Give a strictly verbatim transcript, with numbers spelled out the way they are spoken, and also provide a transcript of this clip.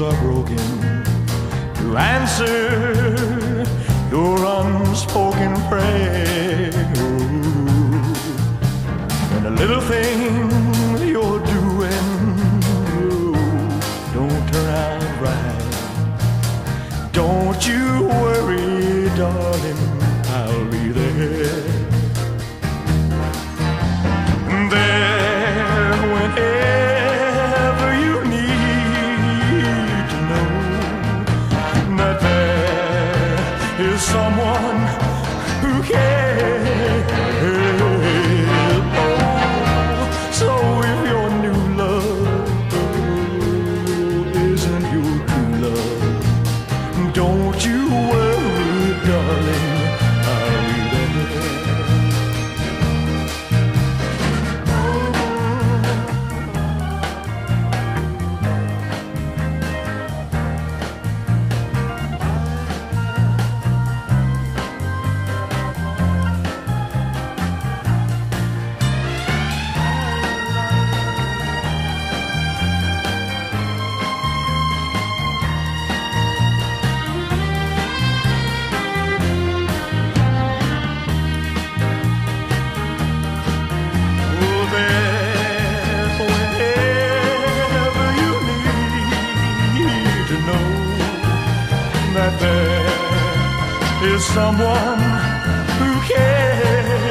are broken to answer your unspoken prayer. And the little things you're doing don't turn out right. Don't you worry, darling, I'll be there. There whenever you need to know that there is someone who cares. Oh, so if your new love isn't your true love, don't you worry, darling, I'll be there. That there is someone who cares.